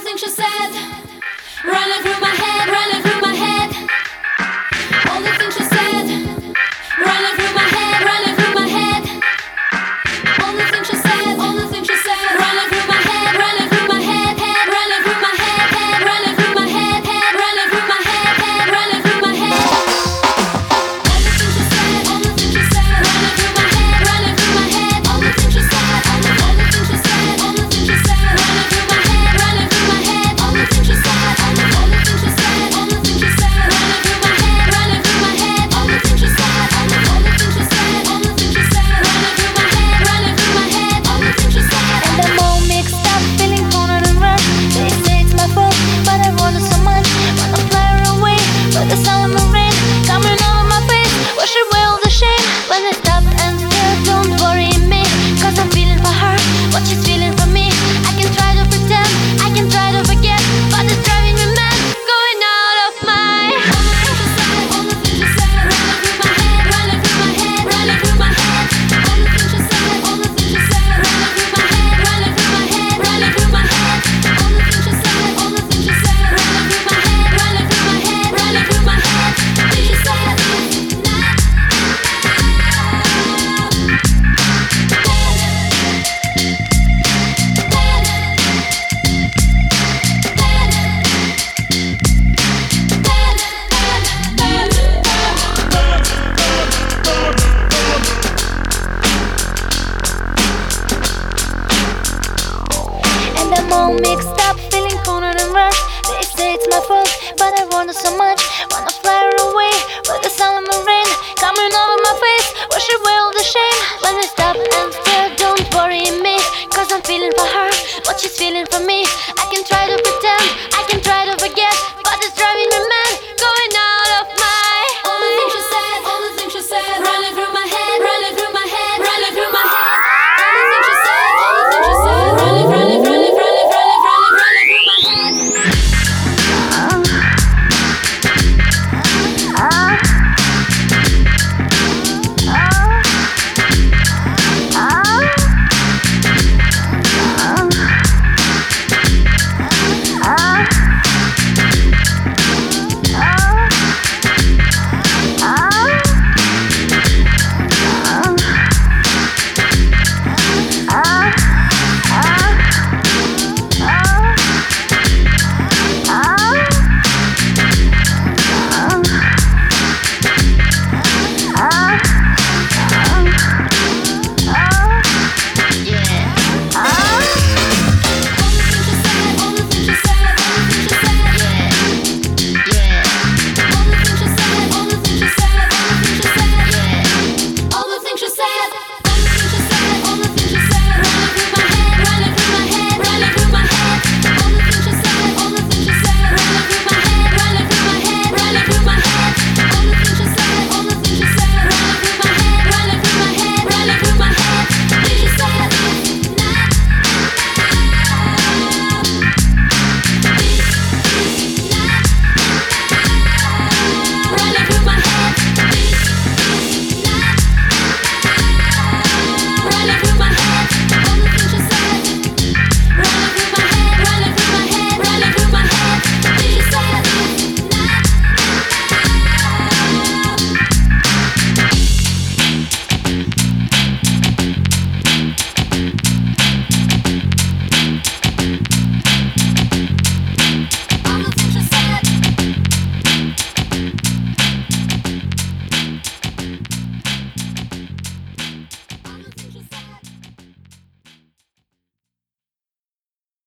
things you said, running through my head, running through my head. All the things you said, running through my head, running through my head. All the things you said, all the things you said, running through my head, running through my head, head, running through my head, head, running through my head, head, running through my head, head, running through my head. All the things you said, all the things you said, running through my head, running through my head. All the things you said, all the things you said, all the things you said, running through my head, running through my head. All the things you said, all the things you said, all the things you said, running through my head, running through my head. All the things you said, all the things you said, all the things you said, running through my head, running through my head. All the things you said. And I'm all mixed up, feeling cornered and rushed. They say it's my fault, but I wanted so much. Wanna fly her away, but the sound of the rain coming over my face, wash away all the shame. When I stop and stare, don't worry me, 'cause I'm feeling for her what she's feeling for me. I can try to pretend, I can try to forget, but it's driving me mad, going out of my. All the things you said, running through my head, running through my head, running through my head. All the things you said, all the things you said, running through my head, running through my head, running through my head. All the things you said, all the things you said, running through my head, running through my head, running through my head. Things you said. And I'm all mixed up, feeling cornered and rushed. They say it's my fault, but I wanted so much. Wanna fly